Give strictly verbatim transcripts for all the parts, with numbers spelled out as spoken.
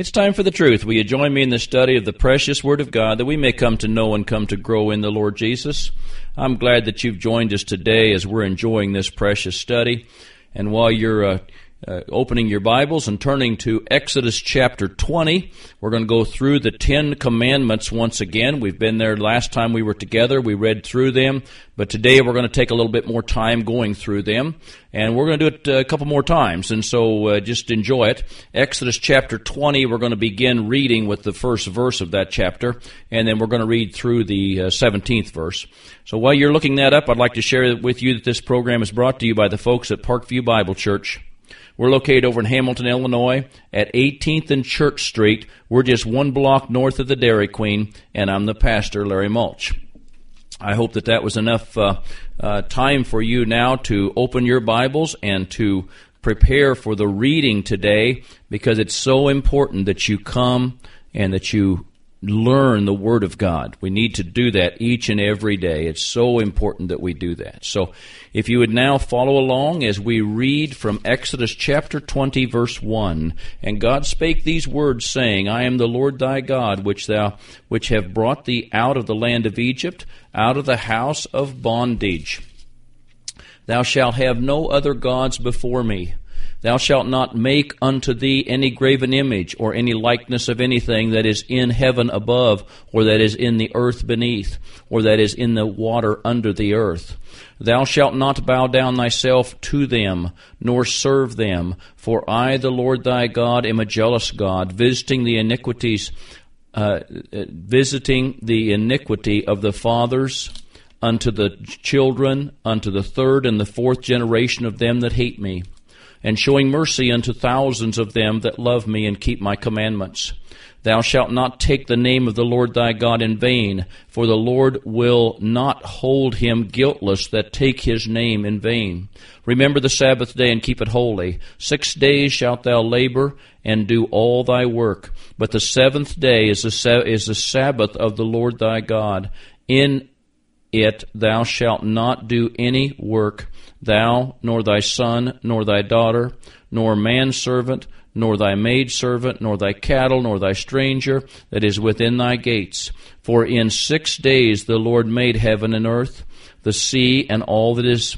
It's time for the truth. Will you join me in the study of the precious Word of God that we may come to know and come to grow in the Lord Jesus? I'm glad that you've joined us today as we're enjoying this precious study. And while you're uh, uh, opening your Bibles and turning to Exodus chapter twenty, we're going to go through the Ten Commandments once again. We've been there last time we were together. We read through them. But today we're going to take a little bit more time going through them. And we're going to do it a couple more times. And so uh, just enjoy it. Exodus chapter twenty, we're going to begin reading with the first verse of that chapter. And then we're going to read through the uh, seventeenth verse. So while you're looking that up, I'd like to share with you that this program is brought to you by the folks at Parkview Bible Church. We're located over in Hamilton, Illinois, at eighteenth and Church Street. We're just one block north of the Dairy Queen, and I'm the pastor, Larry Mulch. I hope that that was enough uh, uh, time for you now to open your Bibles and to prepare for the reading today, because it's so important that you come and that you learn the Word of God. We need to do that each and every day. It's so important that we do that. So if you would now follow along as we read from Exodus chapter twenty, verse one. And God spake these words, saying, I am the Lord thy God, which thou which have brought thee out of the land of Egypt, out of the house of bondage. Thou shalt have no other gods before me. Thou shalt not make unto thee any graven image, or any likeness of anything that is in heaven above, or that is in the earth beneath, or that is in the water under the earth. Thou shalt not bow down thyself to them, nor serve them. For I, the Lord thy God, am a jealous God, visiting the iniquities, uh, visiting the iniquity of the fathers unto the children, unto the third and the fourth generation of them that hate me, and showing mercy unto thousands of them that love me and keep my commandments. Thou shalt not take the name of the Lord thy God in vain, for the Lord will not hold him guiltless that take his name in vain. Remember the Sabbath day and keep it holy. Six days shalt thou labor and do all thy work. But the seventh day is the, is the Sabbath of the Lord thy God. In it thou shalt not do any work, thou, nor thy son, nor thy daughter, nor manservant, nor thy maidservant, nor thy cattle, nor thy stranger that is within thy gates. For in six days the Lord made heaven and earth, the sea, and all that is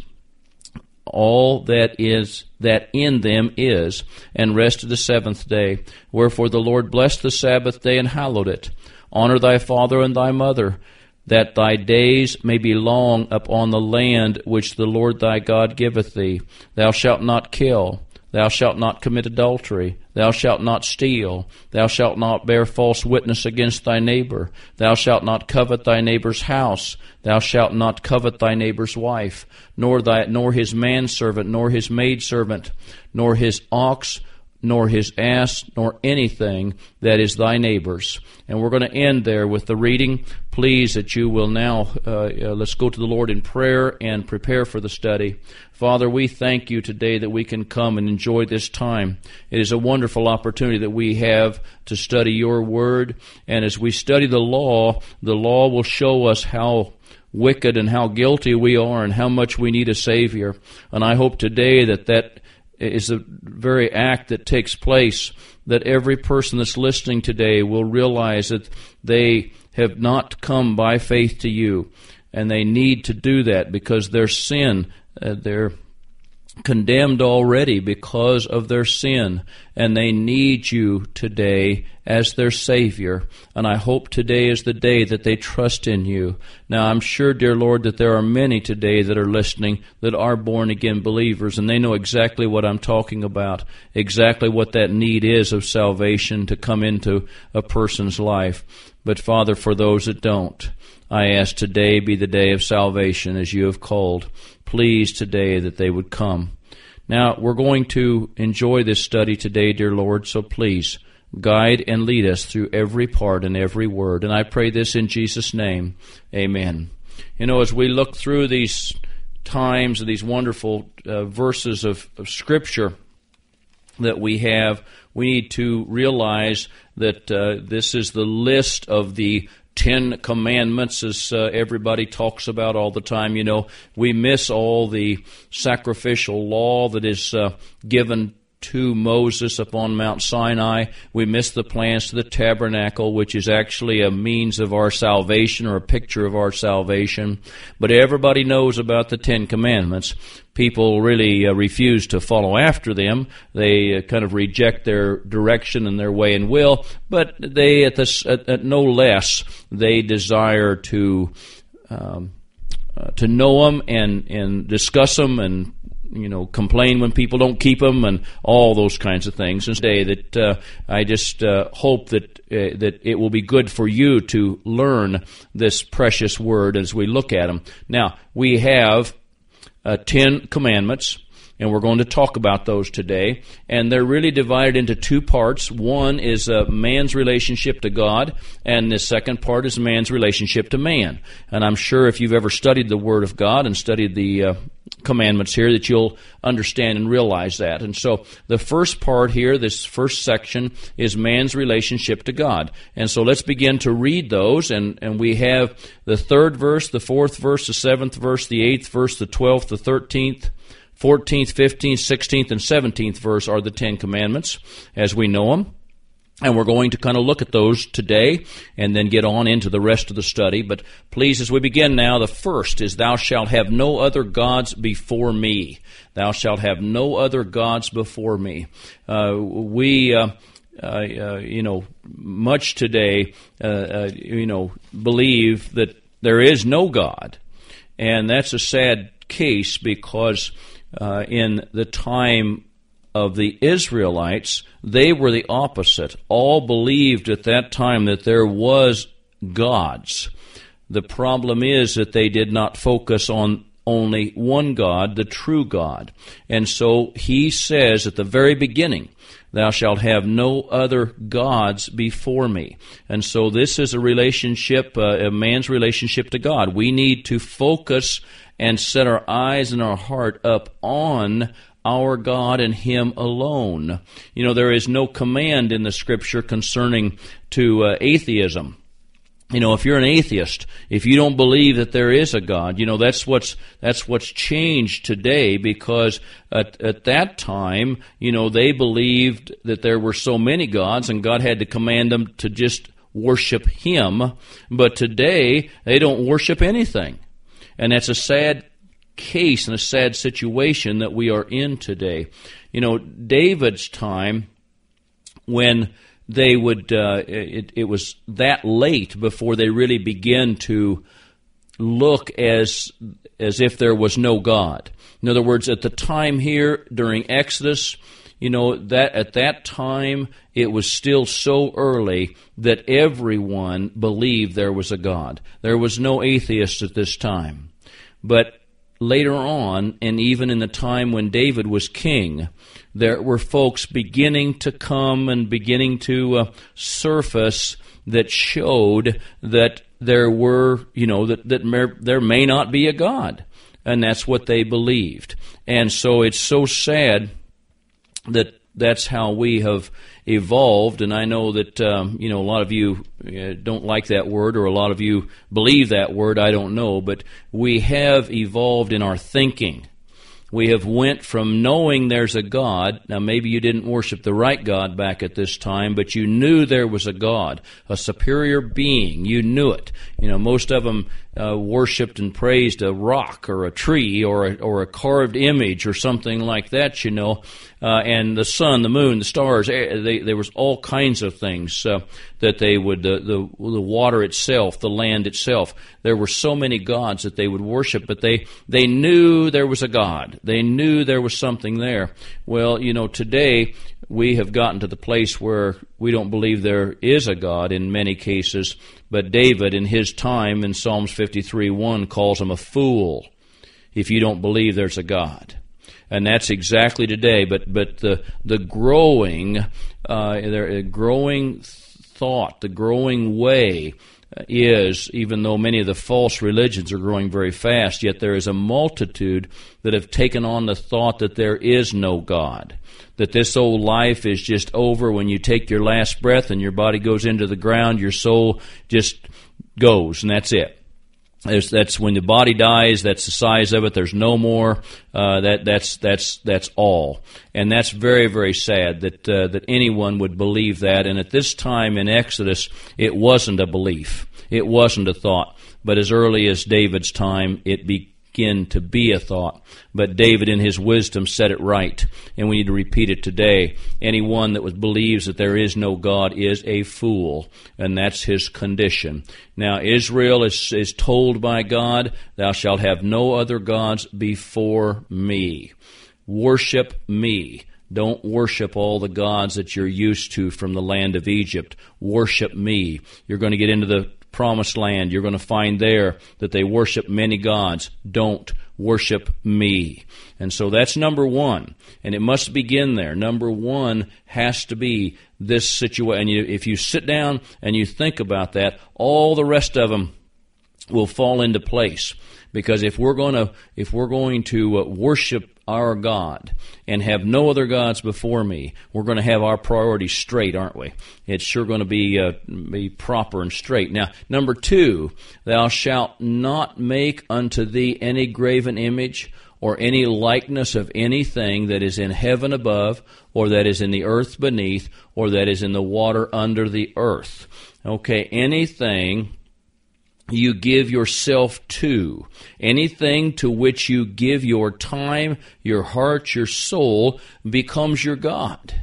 all that is that in them is, and rested the seventh day. Wherefore the Lord blessed the Sabbath day and hallowed it. Honor thy father and thy mother, that thy days may be long upon the land which the Lord thy God giveth thee. Thou shalt not kill. Thou shalt not commit adultery. Thou shalt not steal. Thou shalt not bear false witness against thy neighbor. Thou shalt not covet thy neighbor's house. Thou shalt not covet thy neighbor's wife, nor thy nor his manservant, nor his maidservant, nor his ox, nor his ass, nor anything that is thy neighbor's. And we're going to end there with the reading. Please that you will now, uh, uh, let's go to the Lord in prayer and prepare for the study. Father, we thank you today that we can come and enjoy this time. It is a wonderful opportunity that we have to study your word. And as we study the law, the law will show us how wicked and how guilty we are and how much we need a Savior. And I hope today that that is the very act that takes place, that every person that's listening today will realize that they have not come by faith to you, and they need to do that because their sin, uh, they're condemned already because of their sin, and they need you today as their Savior. And I hope today is the day that they trust in you. Now, I'm sure, dear Lord, that there are many today that are listening that are born-again believers, and they know exactly what I'm talking about, exactly what that need is of salvation to come into a person's life. But, Father, for those that don't, I ask today be the day of salvation as you have called. Please today that they would come. Now, we're going to enjoy this study today, dear Lord, so please guide and lead us through every part and every word. And I pray this in Jesus' name. Amen. You know, as we look through these times and these wonderful uh, verses of, of Scripture that we have, we need to realize that uh, this is the list of the Ten Commandments, as uh, everybody talks about all the time. You know, we miss all the sacrificial law that is uh, given to Moses upon Mount Sinai. We miss the plans to the tabernacle, which is actually a means of our salvation or a picture of our salvation. But everybody knows about the Ten Commandments. People really uh, refuse to follow after them. They uh, kind of reject their direction and their way and will, but they, at, this, at, at no less, they desire to um, uh, to know them and, and discuss them and, you know, complain when people don't keep them and all those kinds of things. And today that uh, I just uh, hope that uh, that it will be good for you to learn this precious word as we look at them. Now, we have Uh, Ten Commandments, and we're going to talk about those today. And they're really divided into two parts. One is uh, man's relationship to God, and the second part is man's relationship to man. And I'm sure if you've ever studied the Word of God and studied the uh, commandments here, that you'll understand and realize that. And so the first part here, this first section, is man's relationship to God. And so let's begin to read those, and, and we have the third verse, the fourth verse, the seventh verse, the eighth verse, the twelfth, the thirteenth, fourteenth, fifteenth, sixteenth, and seventeenth verse are the Ten Commandments as we know them. And we're going to kind of look at those today and then get on into the rest of the study. But please, as we begin now, the first is, thou shalt have no other gods before me. Thou shalt have no other gods before me. Uh, we, uh, uh, uh, you know, much today, uh, uh, you know, believe that there is no God. And that's a sad case because uh, in the time of the Israelites, they were the opposite. All believed at that time that there was gods. The problem is that they did not focus on only one God, the true God. And so he says at the very beginning, thou shalt have no other gods before me. And so this is a relationship, uh, a man's relationship to God. We need to focus and set our eyes and our heart up on our God and Him alone. You know, there is no command in the Scripture concerning to uh, atheism. You know, if you're an atheist, if you don't believe that there is a God, you know, that's what's that's what's changed today, because at, at that time, you know, they believed that there were so many gods and God had to command them to just worship Him. But today, they don't worship anything. And that's a sad case and a sad situation that we are in today. You know, David's time, when they would, uh, it, it was that late before they really began to look as as if there was no God. In other words, at the time here during Exodus, you know, that at that time it was still so early that everyone believed there was a God. There was no atheist at this time. But later on, and even in the time when David was king, there were folks beginning to come and beginning to uh, surface that showed that there were, you know, that, that mer- there may not be a God. And that's what they believed. And so it's so sad that that's how we have evolved. And I know that, um, you know, a lot of you uh, don't like that word, or a lot of you believe that word, I don't know. But we have evolved in our thinking. We have went from knowing there's a God. Now, maybe you didn't worship the right God back at this time, but you knew there was a God, a superior being. You knew it. You know, most of them uh, worshipped and praised a rock or a tree or a, or a carved image or something like that, you know. Uh, and the sun, the moon, the stars, they, there was all kinds of things uh, that they would, uh, the, the water itself, the land itself. There were so many gods that they would worship, but they, they knew there was a God. They knew there was something there. Well, you know, today we have gotten to the place where we don't believe there is a God in many cases, but David in his time in Psalms fifty-three one calls him a fool if you don't believe there's a God. And that's exactly today. But but the the growing, uh, the growing thought, the growing way is, even though many of the false religions are growing very fast, yet there is a multitude that have taken on the thought that there is no God, that this old life is just over when you take your last breath and your body goes into the ground, your soul just goes, and that's it. There's, that's when the body dies. That's the size of it. There's no more. Uh, that that's that's that's all, and that's very very sad that uh, that anyone would believe that. And at this time in Exodus, it wasn't a belief. It wasn't a thought. But as early as David's time, it began to be a thought. But David, in his wisdom, said it right, and we need to repeat it today. Anyone that was, believes that there is no God is a fool, and that's his condition. Now, Israel is, is told by God, "Thou shalt have no other gods before me." Worship me. Don't worship all the gods that you're used to from the land of Egypt. Worship me. You're going to get into the Promised Land. You're going to find there that they worship many gods. Don't worship me. And so that's number one. And it must begin there. Number one has to be this situation. And you, if you sit down and you think about that, all the rest of them will fall into place. Because if we're going to, if we're going to uh, worship our God and have no other gods before me, we're going to have our priorities straight, aren't we? It's sure going to be uh, be proper and straight. Now, number two, thou shalt not make unto thee any graven image or any likeness of anything that is in heaven above, or that is in the earth beneath, or that is in the water under the earth. Okay, anything you give yourself to, anything to which you give your time, your heart, your soul, becomes your God.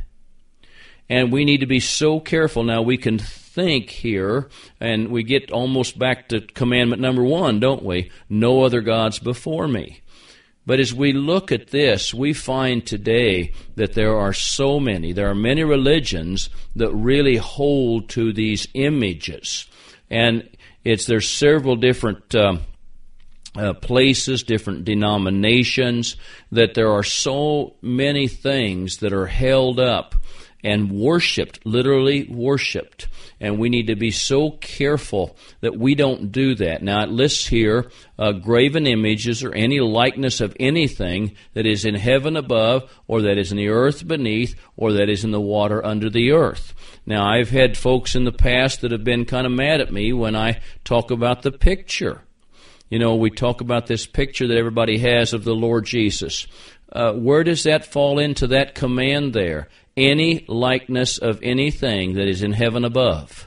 And we need to be so careful. Now, we can think here, and we get almost back to commandment number one, don't we? No other gods before me. But as we look at this, we find today that there are so many, there are many religions that really hold to these images. And It's there's several different uh, uh, places, different denominations, that there are so many things that are held up and worshipped, literally worshipped. And we need to be so careful that we don't do that. Now, it lists here uh, graven images or any likeness of anything that is in heaven above, or that is in the earth beneath, or that is in the water under the earth. Now, I've had folks in the past that have been kind of mad at me when I talk about the picture. You know, we talk about this picture that everybody has of the Lord Jesus. Uh, where does that fall into that command there? Any likeness of anything that is in heaven above.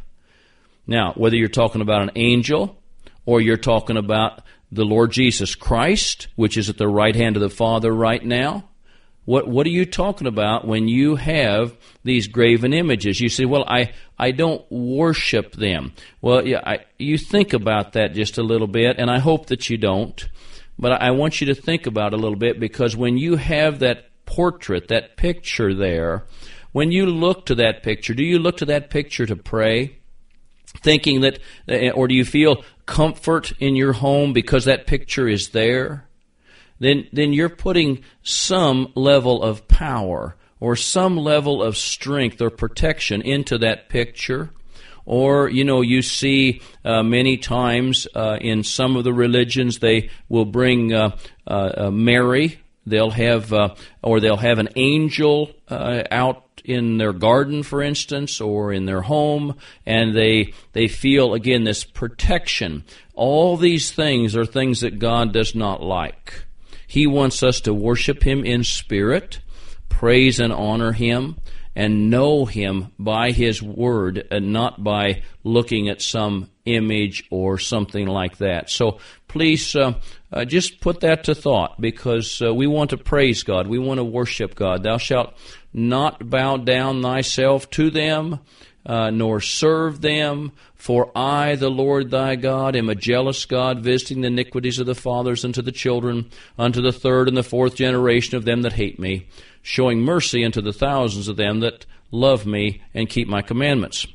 Now, whether you're talking about an angel or you're talking about the Lord Jesus Christ, which is at the right hand of the Father right now, what what are you talking about when you have these graven images? You say, well, I, I don't worship them. Well, yeah, I, you think about that just a little bit, and I hope that you don't. But I want you to think about it a little bit, because when you have that portrait, that picture there, when you look to that picture, do you look to that picture to pray? Thinking that, or do you feel comfort in your home because that picture is there? Then, then you're putting some level of power or some level of strength or protection into that picture. Or, you know, you see uh, many times uh, in some of the religions, they will bring uh, uh, uh, Mary. They'll have, uh, or they'll have an angel uh, out in their garden, for instance, or in their home, and they they feel, again, this protection. All these things are things that God does not like. He wants us to worship Him in spirit, praise and honor Him, and know Him by His Word, and not by looking at some image or something like that. So please uh, uh, just put that to thought, because uh, we want to praise God. We want to worship God. Thou shalt not bow down thyself to them, uh, nor serve them. For I, the Lord thy God, am a jealous God, visiting the iniquities of the fathers unto the children, unto the third and the fourth generation of them that hate me, showing mercy unto the thousands of them that love me and keep my commandments.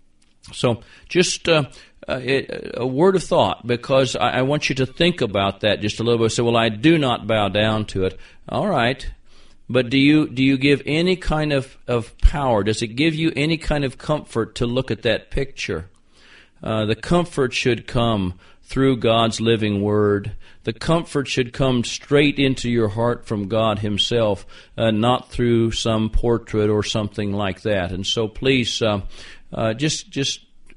So just uh, a, a word of thought, because I, I want you to think about that just a little bit. Say, well, I do not bow down to it. All right. But do you do you give any kind of, of power? Does it give you any kind of comfort to look at that picture? Uh, the comfort should come through God's living Word. The comfort should come straight into your heart from God Himself, uh, not through some portrait or something like that. And so please, uh, uh, just just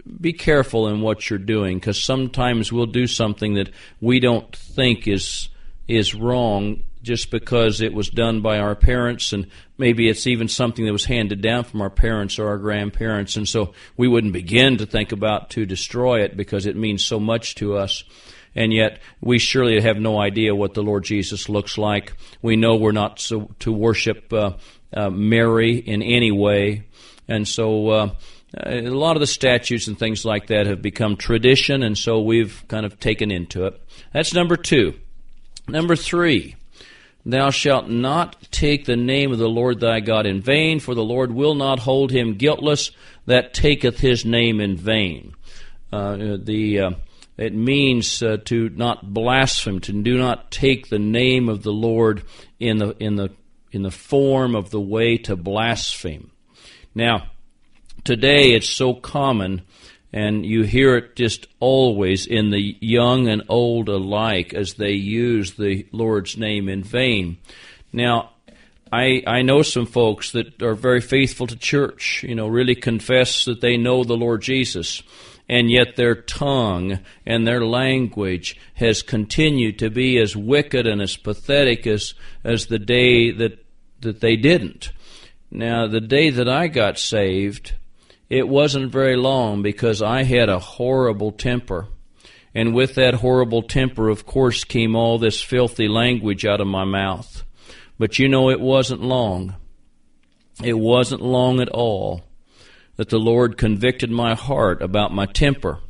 be careful in what you're doing, because sometimes we'll do something that we don't think is is wrong just because it was done by our parents, and maybe it's even something that was handed down from our parents or our grandparents, and so we wouldn't begin to think about to destroy it because it means so much to us. And yet we surely have no idea what the Lord Jesus looks like. We know we're not so, to worship uh, uh, Mary in any way, and so uh, a lot of the statutes and things like that have become tradition, and so we've kind of taken into it. That's number two. Number three, thou shalt not take the name of the Lord thy God in vain, for the Lord will not hold him guiltless that taketh his name in vain. Uh, the uh, it means uh, to not blaspheme, to do not take the name of the Lord in the in the in the form of the way to blaspheme. Now, today it's so common, and you hear it just always in the young and old alike as they use the Lord's name in vain. Now, I I know some folks that are very faithful to church, you know, really confess that they know the Lord Jesus, and yet their tongue and their language has continued to be as wicked and as pathetic as, as the day that that they didn't. Now, the day that I got saved, it wasn't very long because I had a horrible temper. And with that horrible temper, of course, came all this filthy language out of my mouth. But you know, it wasn't long. It wasn't long at all that the Lord convicted my heart about my temper.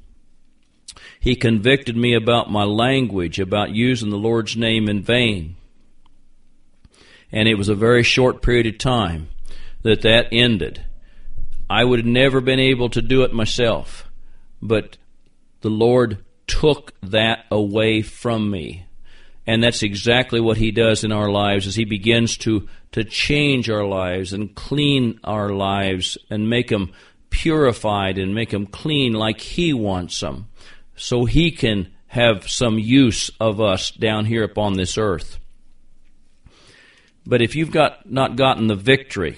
He convicted me about my language, about using the Lord's name in vain. And it was a very short period of time that that ended. I would have never been able to do it myself, but the Lord took that away from me. And that's exactly what He does in our lives, as He begins to, to change our lives and clean our lives and make them purified and make them clean like He wants them, so He can have some use of us down here upon this earth. But if you've got not gotten the victory,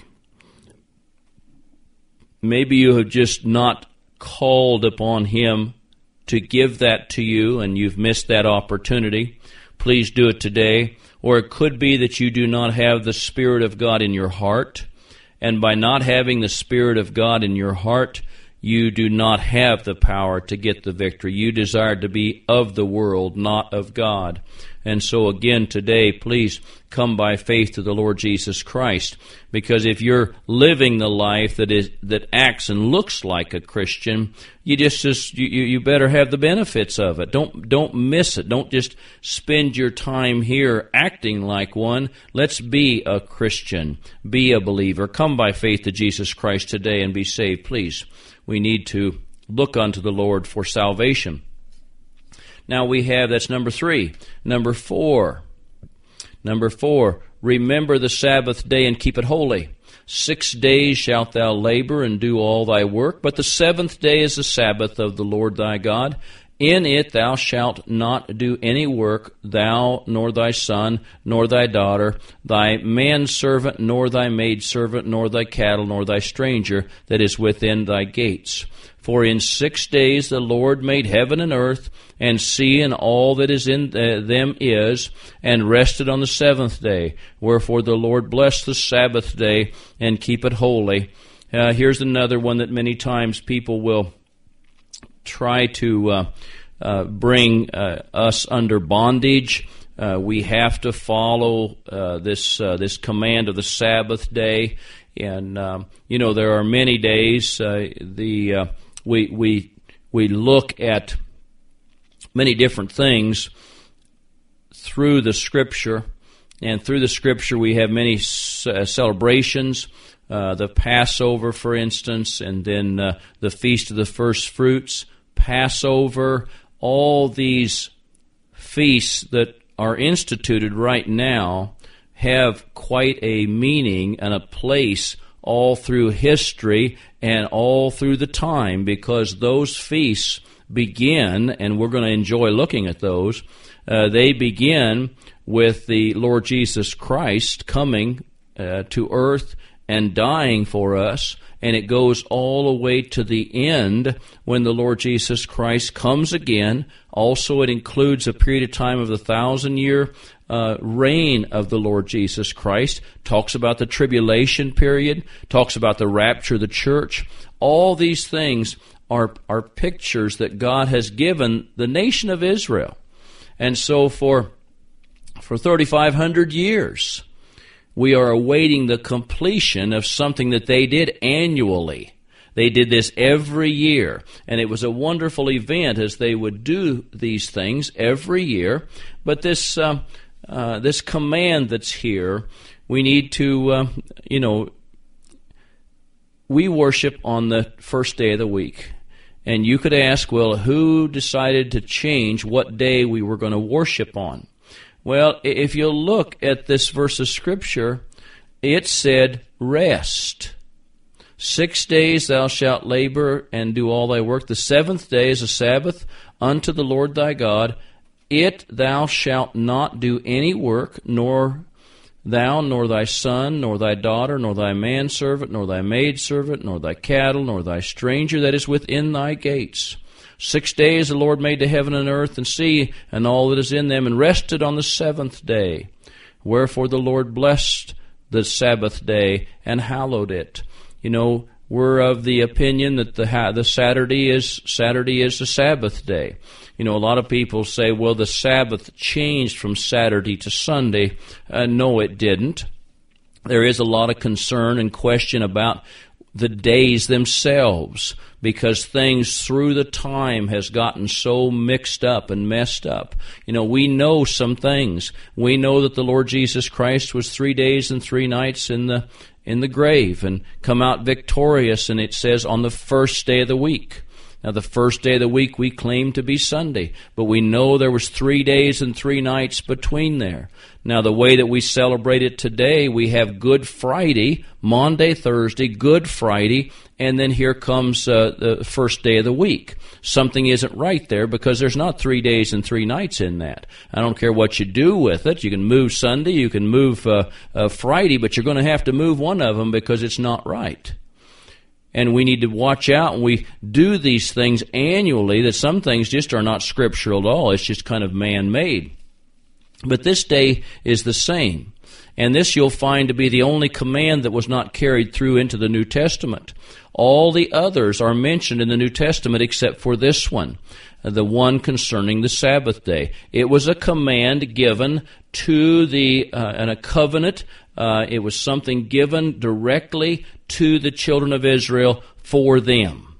maybe you have just not called upon Him to give that to you, and you've missed that opportunity. Please do it today. Or it could be that you do not have the Spirit of God in your heart, and by not having the Spirit of God in your heart, you do not have the power to get the victory. You desire to be of the world, not of God. And so again today, please come by faith to the Lord Jesus Christ, because if you're living the life that is that acts and looks like a Christian, you just, just you, you better have the benefits of it. Don't don't miss it. Don't just spend your time here acting like one. Let's be a Christian, be a believer. Come by faith to Jesus Christ today and be saved, please. We need to look unto the Lord for salvation. Now we have, that's number three. Number four. Number four, remember the Sabbath day and keep it holy. Six days shalt thou labor and do all thy work, but the seventh day is the Sabbath of the Lord thy God. In it thou shalt not do any work, thou, nor thy son, nor thy daughter, thy manservant, nor thy maidservant, nor thy cattle, nor thy stranger that is within thy gates. For in six days the Lord made heaven and earth, and sea and all that is in them is, and rested on the seventh day. Wherefore the Lord blessed the Sabbath day, and keep it holy. Uh, here's another one that many times people will try to uh, uh, bring uh, us under bondage. Uh, we have to follow uh, this uh, this command of the Sabbath day, and um, you know there are many days. Uh, the uh, we we we look at many different things through the Scripture, and through the Scripture we have many uh, celebrations. Uh, the Passover, for instance, and then uh, the Feast of the First Fruits, Passover, all these feasts that are instituted right now have quite a meaning and a place all through history and all through the time, because those feasts begin, and we're going to enjoy looking at those, uh, they begin with the Lord Jesus Christ coming uh, to earth and dying for us, and it goes all the way to the end when the Lord Jesus Christ comes again. Also, it includes a period of time of the thousand-year uh, reign of the Lord Jesus Christ. Talks about the tribulation period, talks about the rapture of the church. All these things are, are pictures that God has given the nation of Israel. And so for, for thirty-five hundred years, we are awaiting the completion of something that they did annually. They did this every year, and it was a wonderful event as they would do these things every year. But this uh, uh, this command that's here, we need to, uh, you know, we worship on the first day of the week. And you could ask, well, who decided to change what day we were going to worship on? Well, if you look at this verse of Scripture, it said rest. Six days thou shalt labor and do all thy work. The seventh day is a Sabbath unto the Lord thy God. It thou shalt not do any work, nor thou, nor thy son, nor thy daughter, nor thy manservant, nor thy maidservant, nor thy cattle, nor thy stranger that is within thy gates. Six days the Lord made the heaven and earth and sea, and all that is in them, and rested on the seventh day. Wherefore the Lord blessed the Sabbath day and hallowed it. You know, we're of the opinion that the the Saturday is Saturday is the Sabbath day. You know, a lot of people say, well, the Sabbath changed from Saturday to Sunday. Uh, no, it didn't. There is a lot of concern and question about the days themselves, because things through the time has gotten so mixed up and messed up. You know, we know some things. We know that the Lord Jesus Christ was three days and three nights in the in the grave and come out victorious, and it says on the first day of the week. Now, the first day of the week we claim to be Sunday, but we know there was three days and three nights between there. Now, the way that we celebrate it today, we have Good Friday, Monday, Thursday, Good Friday, and then here comes uh, the first day of the week. Something isn't right there because there's not three days and three nights in that. I don't care what you do with it. You can move Sunday, you can move uh, uh, Friday, but you're going to have to move one of them because it's not right. And we need to watch out, and we do these things annually, that some things just are not scriptural at all. It's just kind of man-made. But this day is the same. And this you'll find to be the only command that was not carried through into the New Testament. All the others are mentioned in the New Testament except for this one, the one concerning the Sabbath day. It was a command given to the, uh, and a covenant. Uh, it was something given directly to the children of Israel for them.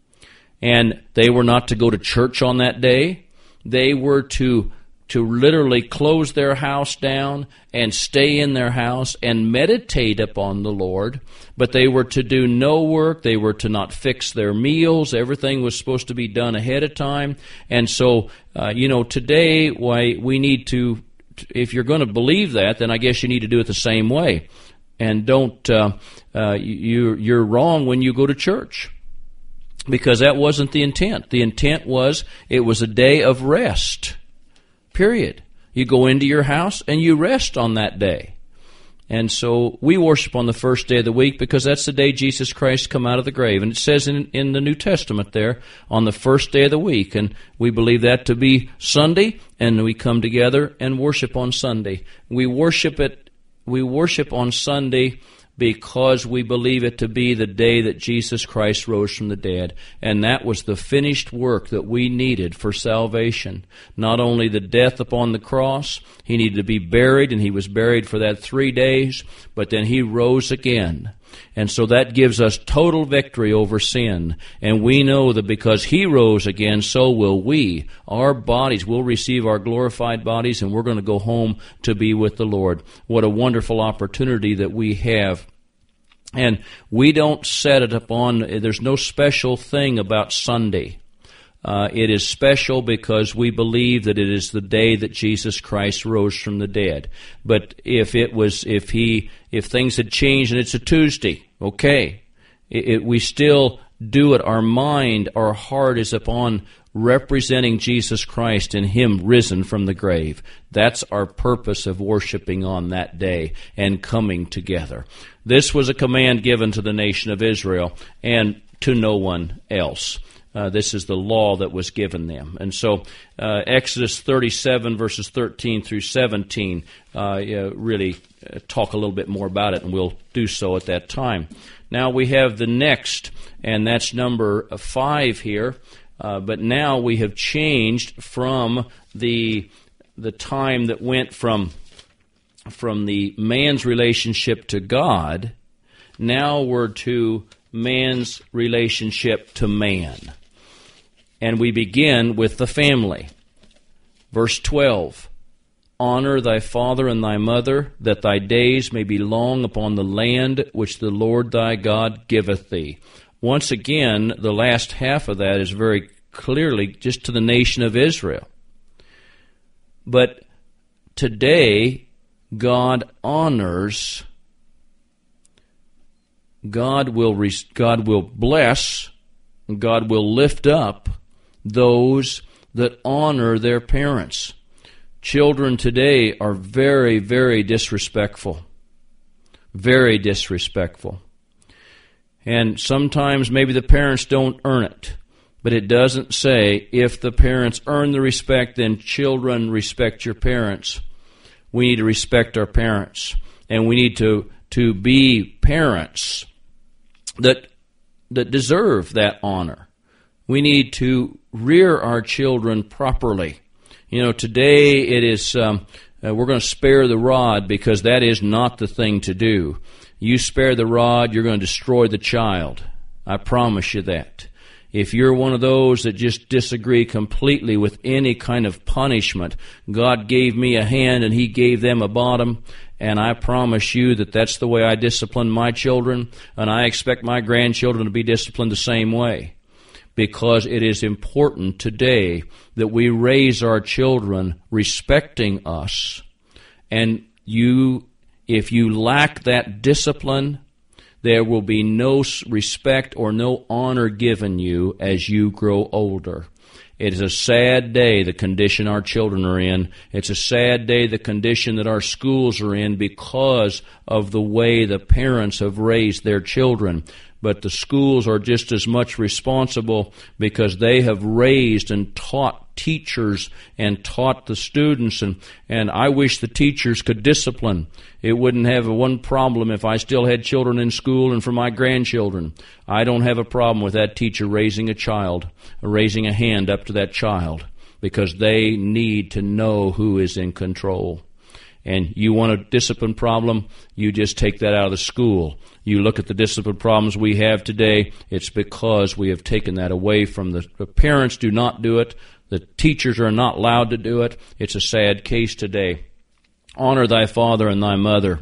And they were not to go to church on that day. They were to to literally close their house down and stay in their house and meditate upon the Lord. But they were to do no work. They were to not fix their meals. Everything was supposed to be done ahead of time. And so, uh, you know, today, why we need to, if you're going to believe that, then I guess you need to do it the same way. And don't, uh, uh, you, you're wrong when you go to church, because that wasn't the intent. The intent was it was a day of rest, period. You go into your house and you rest on that day. And so we worship on the first day of the week because that's the day Jesus Christ come out of the grave. And it says in, in the New Testament there, on the first day of the week. And we believe that to be Sunday, and we come together and worship on Sunday. We worship it, we worship on Sunday because we believe it to be the day that Jesus Christ rose from the dead. And that was the finished work that we needed for salvation. Not only the death upon the cross, he needed to be buried, and he was buried for that three days, but then he rose again. And so that gives us total victory over sin. And we know that because he rose again, so will we. Our bodies will receive our glorified bodies, and we're going to go home to be with the Lord. What a wonderful opportunity that we have. And we don't set it upon, there's no special thing about Sunday. Uh, it is special because we believe that it is the day that Jesus Christ rose from the dead. But if it was, if he, if things had changed and it's a Tuesday, okay, it, it, we still do it. Our mind, our heart is upon representing Jesus Christ and Him risen from the grave. That's our purpose of worshiping on that day and coming together. This was a command given to the nation of Israel and to no one else. Uh, this is the law that was given them. And so uh, Exodus thirty-seven, verses thirteen through seventeen, uh, yeah, really uh, talk a little bit more about it, and we'll do so at that time. Now we have the next, and that's number five here. Uh, but now we have changed from the the time that went from from the man's relationship to God. Now we're to man's relationship to man. And we begin with the family. Verse twelve, honor thy father and thy mother, that thy days may be long upon the land which the Lord thy God giveth thee. Once again, the last half of that is very clearly just to the nation of Israel. But today, God honors, God will, God will bless, God will lift up those that honor their parents. Children today are very, very disrespectful. Very disrespectful. And sometimes maybe the parents don't earn it. But it doesn't say if the parents earn the respect, then children respect your parents. We need to respect our parents. And we need to, to be parents that, that deserve that honor. We need to rear our children properly. You know, today it is, um, uh, we're going to spare the rod because that is not the thing to do. You spare the rod, you're going to destroy the child. I promise you that. If you're one of those that just disagree completely with any kind of punishment, God gave me a hand and He gave them a bottom, and I promise you that that's the way I discipline my children, and I expect my grandchildren to be disciplined the same way. Because it is important today that we raise our children respecting us. And you, if you lack that discipline, there will be no respect or no honor given you as you grow older. It is a sad day, the condition our children are in. It's a sad day, the condition that our schools are in because of the way the parents have raised their children. But the schools are just as much responsible because they have raised and taught teachers and taught the students. And, and I wish the teachers could discipline. It wouldn't have one problem if I still had children in school and for my grandchildren. I don't have a problem with that teacher raising a child, raising a hand up to that child, because they need to know who is in control. And you want a discipline problem, you just take that out of the school. You look at the discipline problems we have today, it's because we have taken that away from the, the parents do not do it. The teachers are not allowed to do it. It's a sad case today. Honor thy father and thy mother,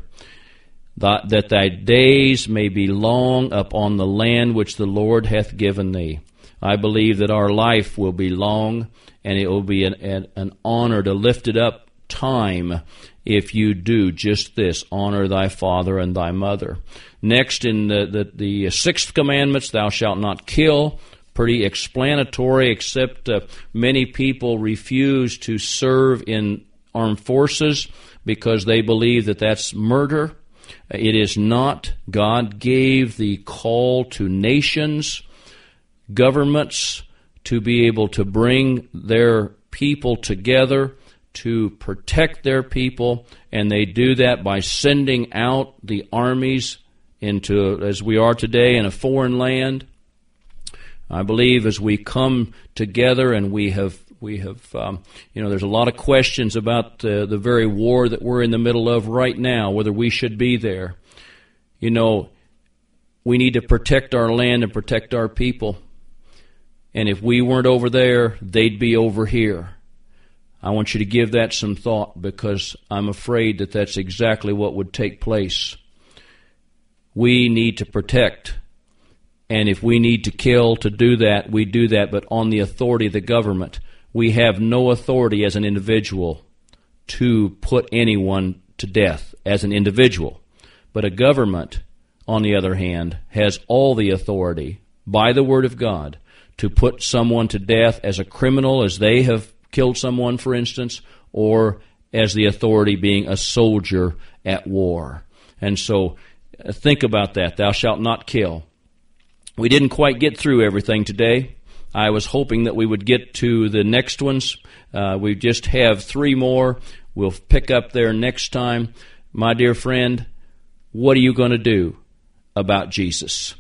that, that thy days may be long upon the land which the Lord hath given thee. I believe that our life will be long, and it will be an, an, an honor to lift it up time if you do just this, honor thy father and thy mother. Next, in the, the, the sixth commandments, thou shalt not kill. Pretty explanatory, except uh, many people refuse to serve in armed forces because they believe that that's murder. It is not. God gave the call to nations, governments, to be able to bring their people together to protect their people, and they do that by sending out the armies into, as we are today, in a foreign land. I believe as we come together and we have, we have, um, you know, there's a lot of questions about uh, the very war that we're in the middle of right now, whether we should be there. You know, we need to protect our land and protect our people. And if we weren't over there, they'd be over here. I want you to give that some thought, because I'm afraid that that's exactly what would take place. We need to protect, and if we need to kill to do that, we do that, but on the authority of the government. We have no authority as an individual to put anyone to death as an individual. But a government, on the other hand, has all the authority by the Word of God to put someone to death as a criminal, as they have killed someone, for instance, or as the authority being a soldier at war. And so uh, think about that. Thou shalt not kill. We didn't quite get through everything today. I was hoping that we would get to the next ones. Uh, we just have three more. We'll pick up there next time. My dear friend, what are you going to do about Jesus?